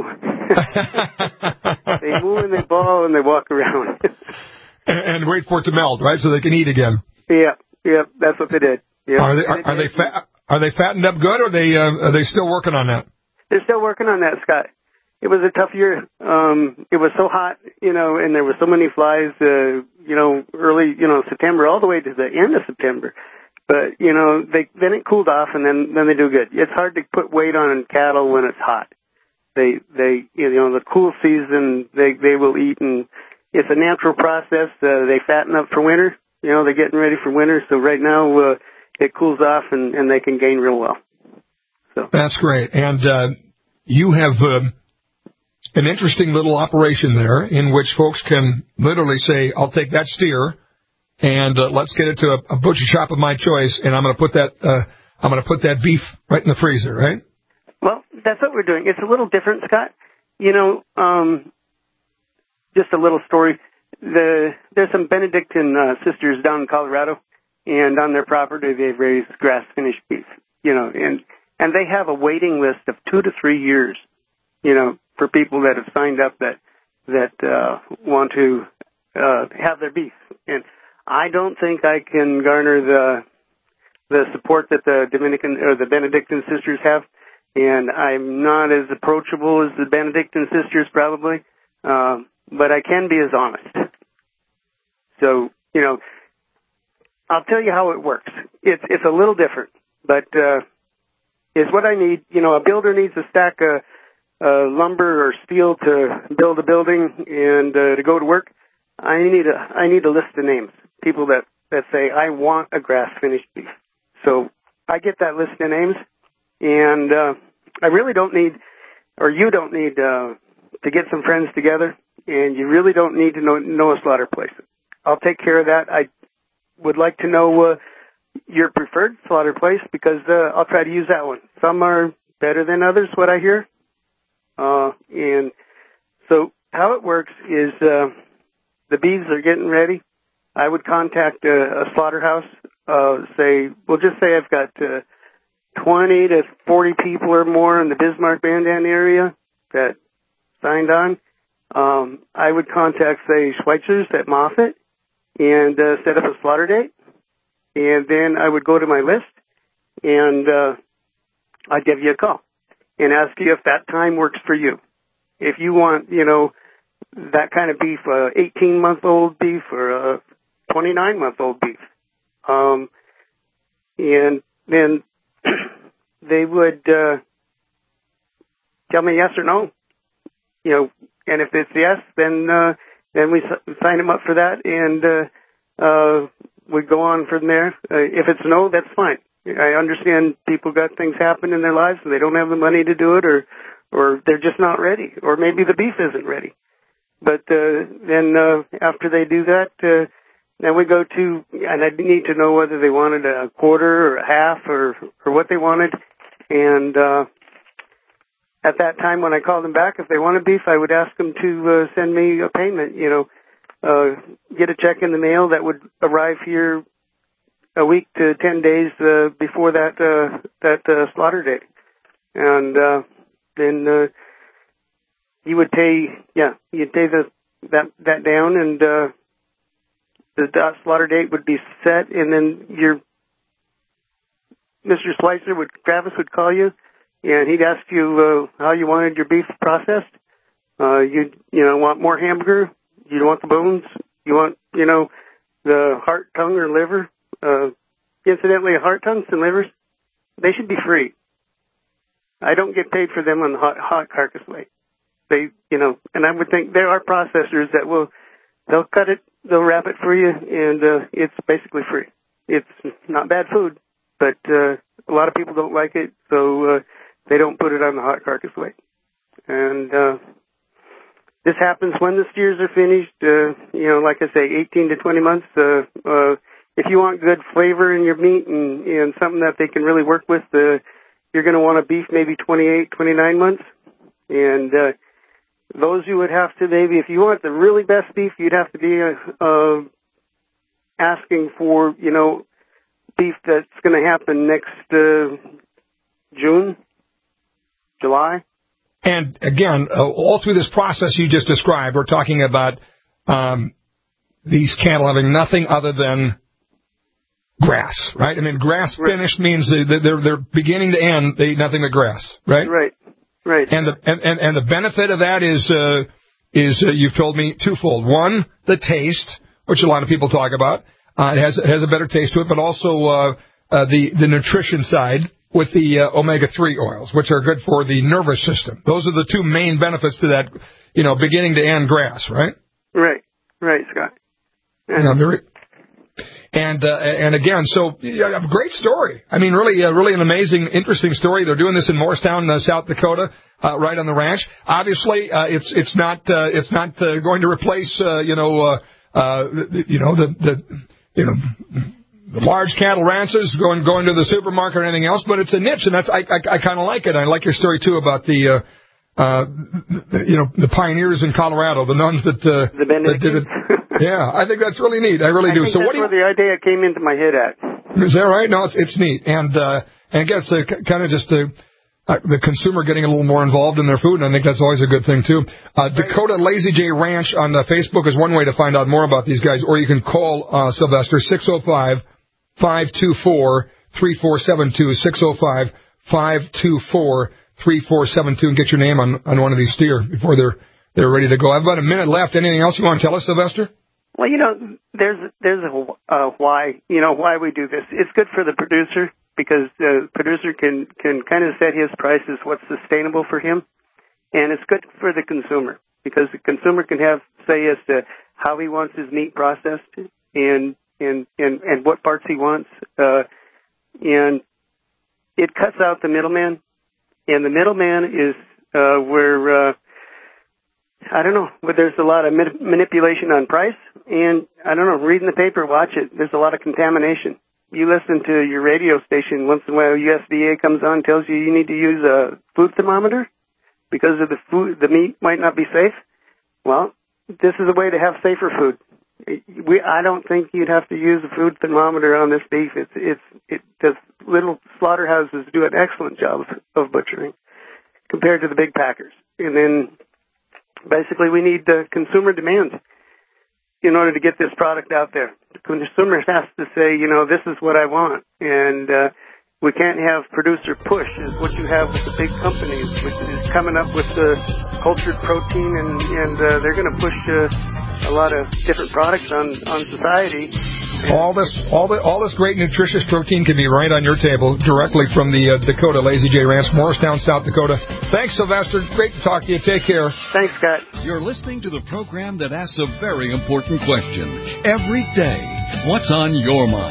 They moo and they bawl and they walk around. and, and wait for it to melt, right, so they can eat again. Yeah, yeah, that's what they did. Yeah. Are they are, are they fat, are they fattened up good, or are they uh, are they still working on that? They're still working on that, Scott. It was a tough year. Um, it was so hot, you know, and there were so many flies, uh, you know, early, you know, September all the way to the end of September. But, you know, they then it cooled off and then, then they do good. It's hard to put weight on cattle when it's hot. They, they, you know, the cool season, they, they will eat, and it's a natural process. Uh, they fatten up for winter. You know, they're getting ready for winter. So right now, uh, it cools off and, and they can gain real well. So that's great. And, uh, you have, uh, an interesting little operation there in which folks can literally say, I'll take that steer and uh, let's get it to a, a butcher shop of my choice, and I'm going to put that uh, I'm going to put that beef right in the freezer, right? Well, that's what we're doing. It's a little different, Scott. You know, um, just a little story. The there's some Benedictine uh, sisters down in Colorado, and on their property they've raised grass-finished beef. You know, and and they have a waiting list of two to three years. You know, for people that have signed up that that uh, want to uh, have their beef. And I don't think I can garner the the support that the Dominican or the Benedictine sisters have, and I'm not as approachable as the Benedictine sisters probably, uh, but I can be as honest. So, you know, I'll tell you how it works. It's it's a little different, but uh, it's what I need. You know, a builder needs a stack of Uh, lumber or steel to build a building and uh, to go to work. I need a I need a list of names, people that, that say I want a grass finished beef. So I get that list of names, and uh, I really don't need, or you don't need uh, to get some friends together, and you really don't need to know, know a slaughter place. I'll take care of that. I would like to know uh, your preferred slaughter place because uh, I'll try to use that one. Some are better than others, what I hear. Uh, and so how it works is, uh, the beeves are getting ready. I would contact a, a slaughterhouse, uh, say, we'll just say I've got, uh, twenty to forty people or more in the Bismarck Mandan area that signed on. Um, I would contact, say, Schweitzer's at Moffett and, uh, set up a slaughter date. And then I would go to my list and, uh, I'd give you a call and ask you if that time works for you. If you want, you know, that kind of beef, uh, eighteen-month-old beef or a twenty-nine-month-old beef. Um, and then they would uh, tell me yes or no. You know, and if it's yes, then uh, then we sign them up for that, and uh, uh, we go on from there. Uh, if it's no, that's fine. I understand people got things happen in their lives and they don't have the money to do it, or or they're just not ready, or maybe the beef isn't ready. But uh, then uh, after they do that, uh, then we go to, and I need to know whether they wanted a quarter or a half or, or what they wanted. And uh, at that time when I called them back, if they wanted beef, I would ask them to uh, send me a payment, you know, uh, get a check in the mail that would arrive here a week to ten days uh, before that uh, that uh, slaughter date. And uh, then uh, you would pay, yeah, you'd pay the that that down, and uh, the slaughter date would be set, and then your Mister Slicer would, Travis would call you, and he'd ask you uh, how you wanted your beef processed. Uh, you you know want more hamburger? You want the bones? You want you know the heart, tongue, or liver? Uh, incidentally, heart, tongues, and livers, they should be free. I don't get paid for them on the hot, hot carcass weight. They, you know, and I would think there are processors that will, they'll cut it, they'll wrap it for you, and uh, it's basically free. It's not bad food, but uh, a lot of people don't like it, so uh, they don't put it on the hot carcass weight. And uh, this happens when the steers are finished. Uh, you know, like I say, eighteen to twenty months. Uh, uh, if you want good flavor in your meat and, and something that they can really work with, uh, you're going to want a beef maybe twenty-eight, twenty-nine months. And uh, those you would have to maybe, if you want the really best beef, you'd have to be uh, uh, asking for, you know, beef that's going to happen next uh, June, July. And again, uh, all through this process you just described, we're talking about um, these cattle having nothing other than grass, right? I mean, grass finished means that they're they're beginning to end, they eat nothing but grass, right? Right, right. And the and, and, and the benefit of that is uh, is uh, you've told me twofold. One, the taste, which a lot of people talk about. Uh, it has it has a better taste to it, but also uh, uh, the the nutrition side with the uh, omega three oils, which are good for the nervous system. Those are the two main benefits to that, you know, beginning to end grass, right? Right, right, Scott. And, you know, very, and, uh, and again, so yeah, great story. I mean, really, uh, really an amazing, interesting story. They're doing this in Morristown, uh, South Dakota, uh, right on the ranch. Obviously, uh, it's it's not uh, it's not uh, going to replace, uh, you know, uh, uh, you know the the you know. the large cattle ranches, going going to the supermarket or anything else, but it's a niche, and that's I I, I kind of like it. I like your story too about the uh, uh, you know the pioneers in Colorado, the nuns that uh, the that did it. Yeah, I think that's really neat. I really I do. Think so that's what do you? Where the idea came into my head at. Is that right? No, it's it's neat, and uh, and I guess uh, kind of just uh, uh, the consumer getting a little more involved in their food, and I think that's always a good thing too. Uh, Dakota Lazy J Ranch on uh, Facebook is one way to find out more about these guys, or you can call uh, Sylvester six oh five. five two four, three four seven two, six oh five, five two four, three four seven two, and get your name on, on one of these steer before they're they're ready to go. I have about a minute left. Anything else you want to tell us, Sylvester? Well, you know, there's there's a uh, why, you know, why we do this. It's good for the producer because the producer can, can kind of set his prices, what's sustainable for him, and it's good for the consumer because the consumer can have say as to how he wants his meat processed and And, and, and what parts he wants, uh, and it cuts out the middleman, and the middleman is, uh, where, uh, I don't know, where there's a lot of ma- manipulation on price, and I don't know, reading the paper, watch it, there's a lot of contamination. You listen to your radio station, once in a while U S D A comes on, tells you you need to use a food thermometer because of the food, the meat might not be safe. Well, this is a way to have safer food. We, I don't think you'd have to use a food thermometer on this beef. It's, it's, it does, little slaughterhouses do an excellent job of, of butchering compared to the big packers. And then basically we need the consumer demand in order to get this product out there. The consumer has to say, you know, this is what I want. And, uh, we can't have producer push is what you have with the big companies, which is coming up with the cultured protein and, and, uh, they're going to push, uh, a lot of different products on, on society. All this, all the, all this great nutritious protein can be right on your table directly from the uh, Dakota Lazy J Ranch, Morristown, South Dakota. Thanks, Sylvester. Great to talk to you. Take care. Thanks, Scott. You're listening to the program that asks a very important question every day. What's on your mind?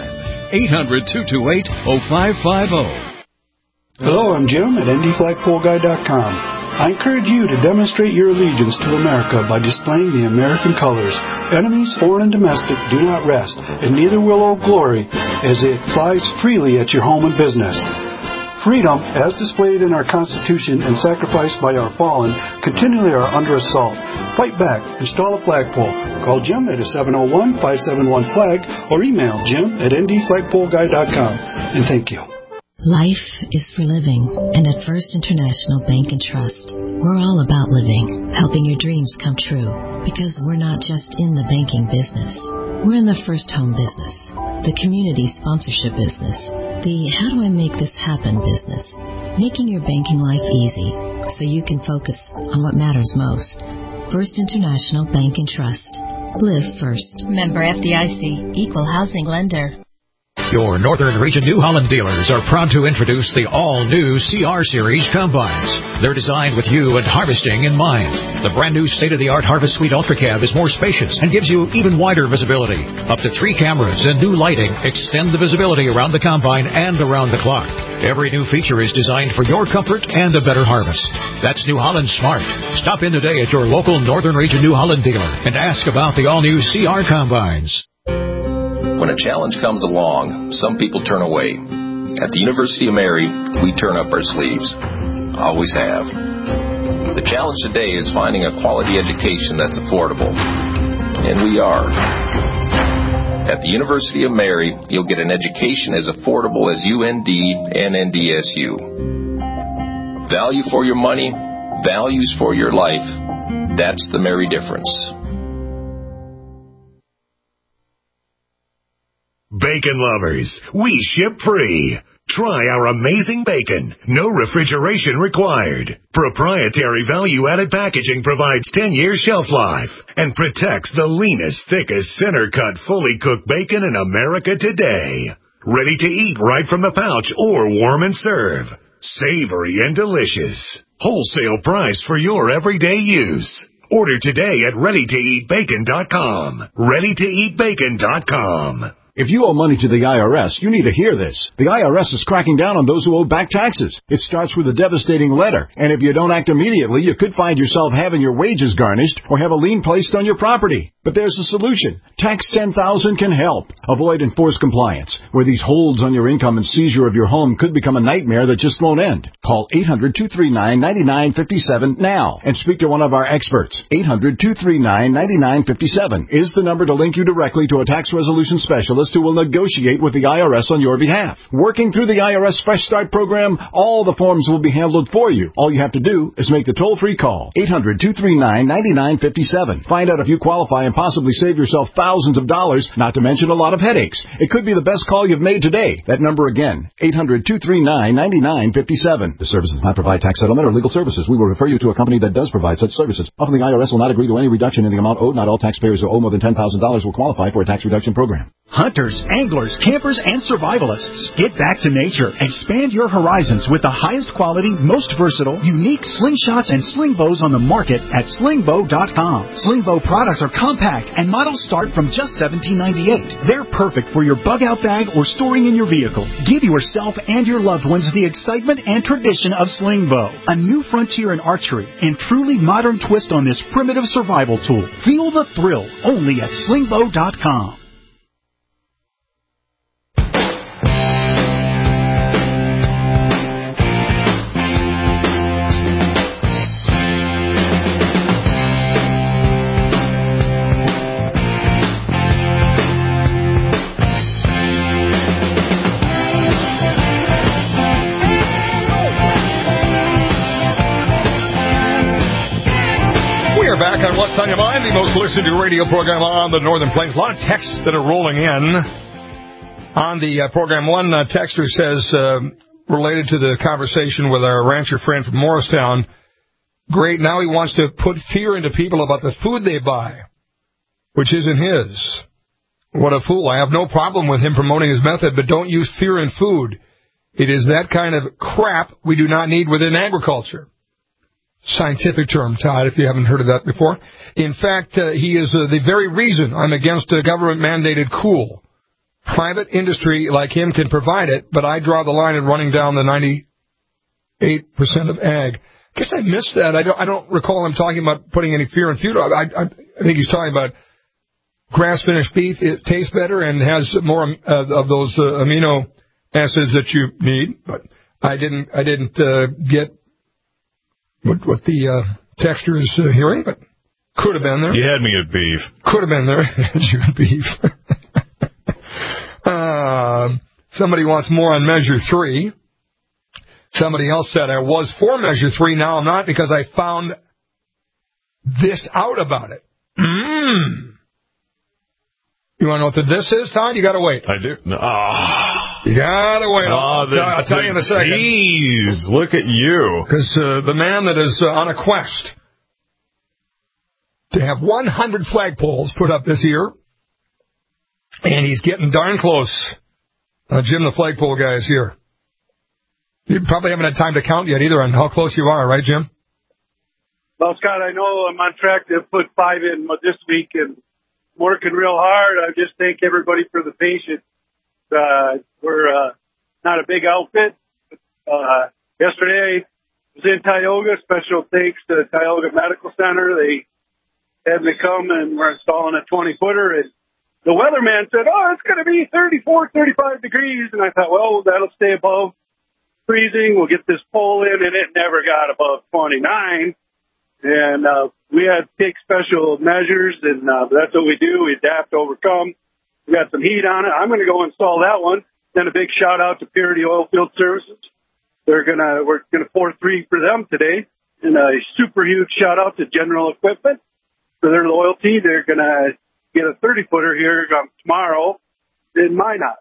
eight hundred, two two eight, oh five five oh. Hello, I'm Jim at N D flagpole guy dot com. I encourage you to demonstrate your allegiance to America by displaying the American colors. Enemies, foreign and domestic, do not rest, and neither will Old Glory, as it flies freely at your home and business. Freedom, as displayed in our Constitution and sacrificed by our fallen, continually are under assault. Fight back. Install a flagpole. Call Jim at seven oh one, five seven one, flag or email Jim at N D flagpole guy dot com. And thank you. Life is for living, and at First International Bank and Trust, we're all about living, helping your dreams come true, because we're not just in the banking business. We're in the first home business, the community sponsorship business, the how do I make this happen business, making your banking life easy so you can focus on what matters most. First International Bank and Trust. Live first. Member F D I C, Equal Housing Lender. Your Northern Region New Holland dealers are proud to introduce the all-new C R Series combines. They're designed with you and harvesting in mind. The brand-new state-of-the-art Harvest Suite Ultra Cab is more spacious and gives you even wider visibility. Up to three cameras and new lighting extend the visibility around the combine and around the clock. Every new feature is designed for your comfort and a better harvest. That's New Holland Smart. Stop in today at your local Northern Region New Holland dealer and ask about the all-new C R combines. When a challenge comes along, some people turn away. At the University of Mary, we turn up our sleeves. Always have. The challenge today is finding a quality education that's affordable. And we are. At the University of Mary, you'll get an education as affordable as U N D and N D S U. Value for your money, values for your life. That's the Mary difference. Bacon lovers, we ship free. Try our amazing bacon. No refrigeration required. Proprietary value-added packaging provides ten years shelf life and protects the leanest, thickest, center-cut, fully cooked bacon in America today. Ready to eat right from the pouch or warm and serve. Savory and delicious. Wholesale price for your everyday use. Order today at ready to eat bacon dot com. ready to eat bacon dot com. If you owe money to the I R S, you need to hear this. The I R S is cracking down on those who owe back taxes. It starts with a devastating letter, and if you don't act immediately, you could find yourself having your wages garnished or have a lien placed on your property. But there's a solution. Tax ten thousand can help. Avoid enforced compliance, where these holds on your income and seizure of your home could become a nightmare that just won't end. Call eight hundred, two three nine, nine nine five seven now and speak to one of our experts. eight hundred, two three nine, nine nine five seven is the number to link you directly to a tax resolution specialist who will negotiate with the I R S on your behalf. Working through the I R S Fresh Start program, all the forms will be handled for you. All you have to do is make the toll-free call. eight hundred, two three nine, nine nine five seven. Find out if you qualify and possibly save yourself thousands of dollars, not to mention a lot of headaches. It could be the best call you've made today. That number again, eight hundred, two three nine, nine nine five seven. The service does not provide tax settlement or legal services. We will refer you to a company that does provide such services. Often the I R S will not agree to any reduction in the amount owed. Not all taxpayers who owe more than ten thousand dollars will qualify for a tax reduction program. Hunters, anglers, campers, and survivalists. Get back to nature. Expand your horizons with the highest quality, most versatile, unique slingshots and sling bows on the market at sling bow dot com. Sling bow products are compact and models start from just seventeen ninety-eight. They're perfect for your bug out bag or storing in your vehicle. Give yourself and your loved ones the excitement and tradition of sling bow. A new frontier in archery and truly modern twist on this primitive survival tool. Feel the thrill only at sling bow dot com. Back on What's on Your Mind, the most listened to radio program on the Northern Plains. A lot of texts that are rolling in. On the uh, program, one uh, texter says, uh, related to the conversation with our rancher friend from Morristown, great, now he wants to put fear into people about the food they buy, which isn't his. What a fool. I have no problem with him promoting his method, but don't use fear in food. It is that kind of crap we do not need within agriculture. Scientific term, Todd, if you haven't heard of that before. In fact, uh, he is uh, the very reason I'm against a government-mandated cool private industry like him can provide it, but I draw the line at running down the ninety-eight percent of ag. I guess I missed that. I don't, I don't recall him talking about putting any fear in food. I, I, I think he's talking about grass-finished beef. It tastes better and has more uh, of those uh, amino acids that you need. But I didn't, I didn't uh, get what, what the uh, texture is uh, hearing, but could have been there. You had me at beef. Could have been there. Had you at beef. uh, somebody wants more on measure three. Somebody else said, I was for measure three, now I'm not because I found this out about it. Mm. You want to know what the this is, Todd? You got to wait. I do. No. Oh. You got to wait. Oh, I'll, the, tell, I'll tell you in a second. Jeez, look at you. Because uh, the man that is uh, on a quest to have one hundred flagpoles put up this year, and he's getting darn close. Uh, Jim, the flagpole guy, is here. You probably haven't had time to count yet either on how close you are, right, Jim? Well, Scott, I know I'm on track to put five in this week and working real hard. I just thank everybody for the patience. Uh, we're uh, not a big outfit. Uh, yesterday, I was in Tioga. Special thanks to Tioga Medical Center. They had me come and we're installing a twenty-footer. And the weatherman said, oh, it's going to be thirty-four, thirty-five degrees. And I thought, well, that'll stay above freezing. We'll get this pole in, and it never got above twenty-nine. And uh, we had to take special measures, and uh, that's what we do. We adapt, overcome. We got some heat on it. I'm going to go install that one. Then a big shout out to Purity Oilfield Services. They're gonna we're gonna pour three for them today, and a super huge shout out to General Equipment for their loyalty. They're gonna get a thirty footer here um, tomorrow in Minot.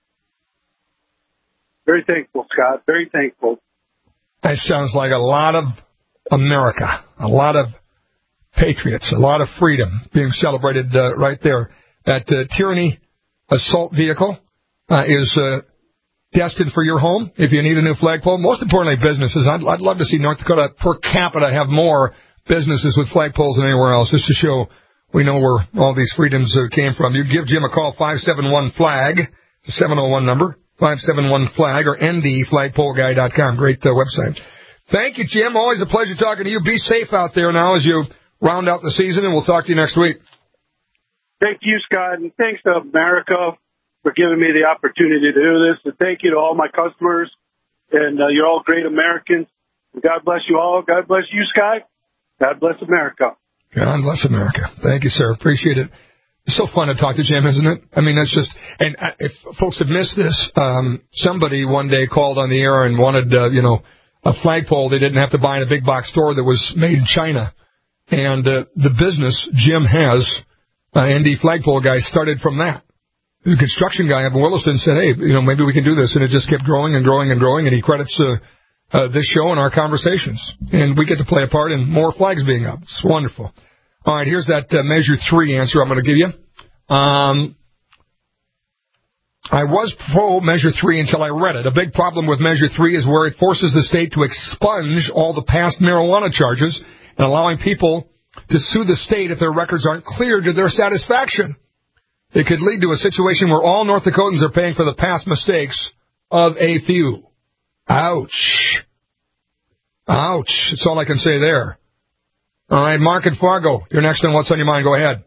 Very thankful, Scott. Very thankful. That sounds like a lot of America, a lot of patriots, a lot of freedom being celebrated uh, right there. That uh, Tyranny assault vehicle uh, is uh, destined for your home if you need a new flagpole. Most importantly, businesses. I'd, I'd love to see North Dakota per capita have more businesses with flagpoles than anywhere else, just to show we know where all these freedoms uh, came from. You give Jim a call, five seven one flag, it's a seven oh one number. five seven one flag or N D flagpole guy dot com. Great uh, website. Thank you, Jim. Always a pleasure talking to you. Be safe out there now as you round out the season, and we'll talk to you next week. Thank you, Scott, and thanks to America for giving me the opportunity to do this. And thank you to all my customers, and uh, you're all great Americans. And God bless you all. God bless you, Scott. God bless America. God bless America. Thank you, sir. Appreciate it. It's so fun to talk to Jim, isn't it? I mean, that's just, and if folks have missed this, um, somebody one day called on the air and wanted, uh, you know, a flagpole they didn't have to buy in a big box store that was made in China. And uh, the business Jim has, uh, N D flagpole guy, started from that. The construction guy up in Williston said, hey, you know, maybe we can do this. And it just kept growing and growing and growing. And he credits uh, uh, this show and our conversations. And we get to play a part in more flags being up. It's wonderful. All right, here's that uh, measure three answer I'm going to give you. Um, I was pro measure three until I read it. A big problem with measure three is where it forces the state to expunge all the past marijuana charges and allowing people to sue the state if their records aren't cleared to their satisfaction. It could lead to a situation where all North Dakotans are paying for the past mistakes of a few. Ouch. Ouch. That's all I can say there. All right, Mark in Fargo, you're next on What's on Your Mind. Go ahead.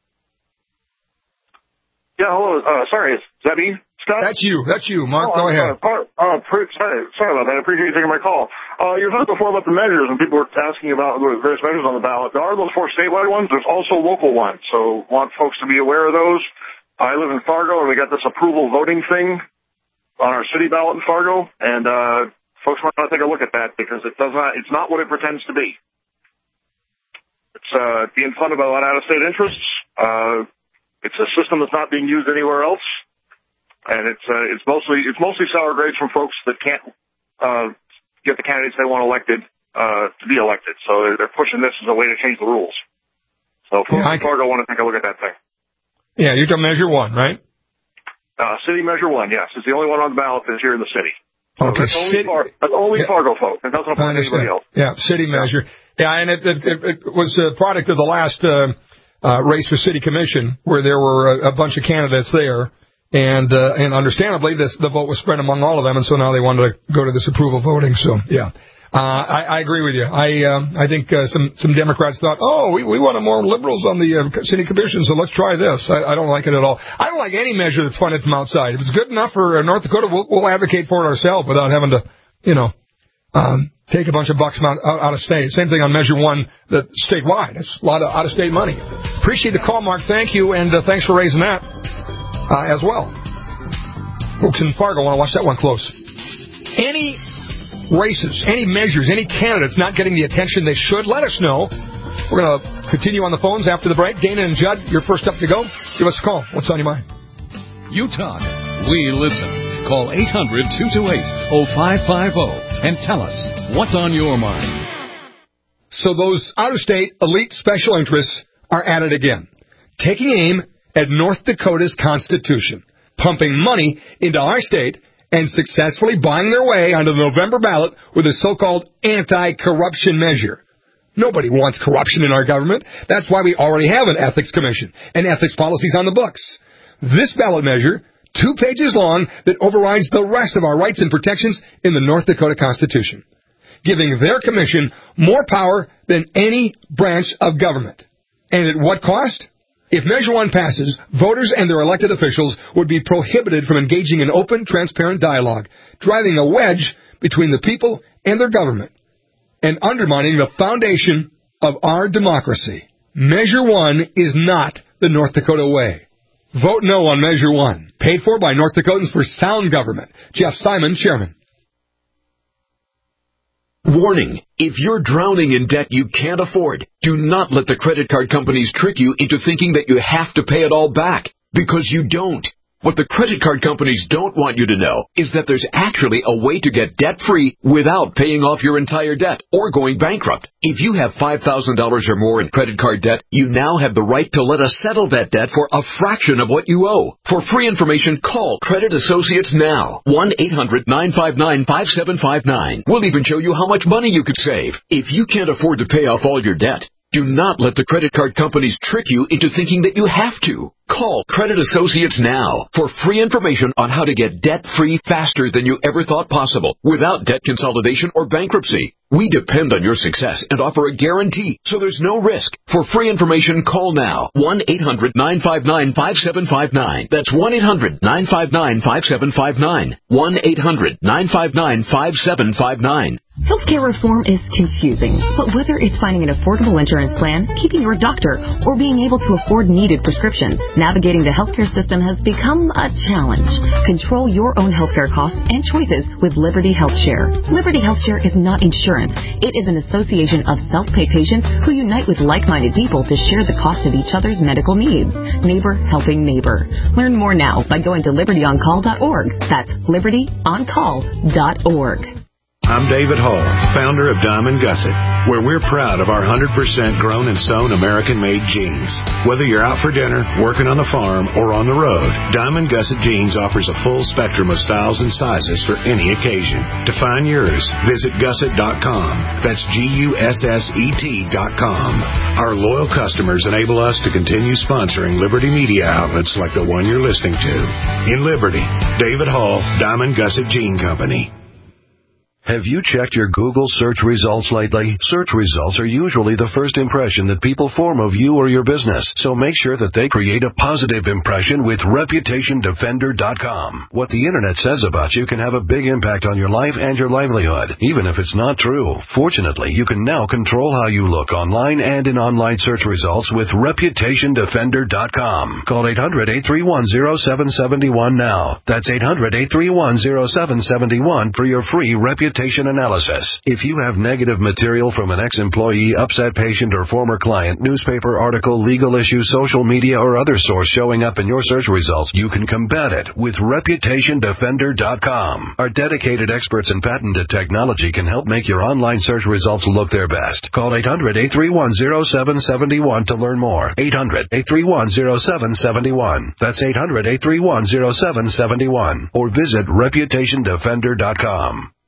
Yeah, hello. Uh, sorry, is that me, Scott? That's you. That's you, Mark. Oh, Go ahead. Uh, uh, pre- sorry, sorry about that. I appreciate you taking my call. Uh, you were talking before about the measures, and people were asking about the various measures on the ballot. There are those four statewide ones. There's also local ones, so want folks to be aware of those. I live in Fargo, and we got this approval voting thing on our city ballot in Fargo, and uh, folks might want to take a look at that because it does not. It's not what it pretends to be. It's uh, being funded by a lot of out-of-state interests. Uh, It's a system that's not being used anywhere else, and it's uh, it's mostly it's mostly sour grapes from folks that can't uh, get the candidates they want elected uh, to be elected. So they're, they're pushing this as a way to change the rules. So folks yeah, in Fargo want to take a look at that thing. Yeah, you're to measure one, right? Uh, city measure one, yes, it's the only one on the ballot that's here in the city. So Okay, that's only, city, Far, that's only yeah, Fargo folk. It doesn't apply to anybody else. Yeah, city measure. Yeah, and it, it, it was a product of the last. Uh, Uh, race for city commission, where there were a, a bunch of candidates there, And uh, and understandably, this, the vote was spread among all of them, and so now they wanted to go to this approval voting. So, yeah. Uh, I, I agree with you. I uh, I think uh, some some Democrats thought, oh, we, we wanted more liberals on the uh, city commission, so let's try this. I, I don't like it at all. I don't like any measure that's funded from outside. If it's good enough for uh, North Dakota, we'll, we'll advocate for it ourselves without having to, you know, um, take a bunch of bucks out, out of state. Same thing on Measure One, the statewide. It's a lot of out of state money. Appreciate the call, Mark. Thank you, and uh, thanks for raising that uh, as well. Folks in Fargo want to watch that one close. Any races, any measures, any candidates not getting the attention they should, let us know. We're going to continue on the phones after the break. Dana and Judd, you're first up to go. Give us a call. What's on your mind? You talk, we listen. Call eight hundred, two two eight, oh five five oh and tell us what's on your mind. So those out-of-state elite special interests are at it again, taking aim at North Dakota's Constitution, pumping money into our state and successfully buying their way onto the November ballot with a so-called anti-corruption measure. Nobody wants corruption in our government. That's why we already have an ethics commission and ethics policies on the books. This ballot measure, two pages long, that overrides the rest of our rights and protections in the North Dakota Constitution, giving their commission more power than any branch of government. And at what cost? If Measure one passes, voters and their elected officials would be prohibited from engaging in open, transparent dialogue, driving a wedge between the people and their government, and undermining the foundation of our democracy. Measure one is not the North Dakota way. Vote no on Measure one. Paid for by North Dakotans for Sound Government. Jeff Simon, Chairman. Warning, if you're drowning in debt you can't afford, do not let the credit card companies trick you into thinking that you have to pay it all back, because you don't. What the credit card companies don't want you to know is that there's actually a way to get debt-free without paying off your entire debt or going bankrupt. If you have five thousand dollars or more in credit card debt, you now have the right to let us settle that debt for a fraction of what you owe. For free information, call Credit Associates now. one eight hundred, nine five nine, five seven five nine. We'll even show you how much money you could save. If you can't afford to pay off all your debt, do not let the credit card companies trick you into thinking that you have to. Call Credit Associates now for free information on how to get debt-free faster than you ever thought possible without debt consolidation or bankruptcy. We depend on your success and offer a guarantee, so there's no risk. For free information, call now. one eight hundred, nine five nine, five seven five nine. That's one eight hundred, nine five nine, five seven five nine. one eight hundred, nine five nine, five seven five nine. Healthcare reform is confusing, but whether it's finding an affordable insurance plan, keeping your doctor, or being able to afford needed prescriptions, navigating the healthcare system has become a challenge. Control your own healthcare costs and choices with Liberty HealthShare. Liberty HealthShare is not insurance. It is an association of self-pay patients who unite with like-minded people to share the cost of each other's medical needs. Neighbor helping neighbor. Learn more now by going to liberty on call dot org. That's liberty on call dot org. I'm David Hall, founder of Diamond Gusset, where we're proud of our one hundred percent grown and sewn American-made jeans. Whether you're out for dinner, working on the farm, or on the road, Diamond Gusset Jeans offers a full spectrum of styles and sizes for any occasion. To find yours, visit gusset dot com. That's G U S S E T dot com. Our loyal customers enable us to continue sponsoring Liberty media outlets like the one you're listening to. In Liberty, David Hall, Diamond Gusset Jean Company. Have you checked your Google search results lately? Search results are usually the first impression that people form of you or your business, so make sure that they create a positive impression with reputation defender dot com. What the internet says about you can have a big impact on your life and your livelihood, even if it's not true. Fortunately, you can now control how you look online and in online search results with reputation defender dot com. Call eight hundred, eight three one, zero seven seven one now. That's eight hundred, eight three one, zero seven seven one for your free reputation analysis. If you have negative material from an ex-employee, upset patient, or former client, newspaper article, legal issue, social media, or other source showing up in your search results, you can combat it with reputation defender dot com. Our dedicated experts in patented technology can help make your online search results look their best. Call eight hundred, eight three one, zero seven seven one to learn more. eight hundred, eight three one, zero seven seven one. That's eight hundred, eight three one, zero seven seven one. Or visit reputation defender dot com.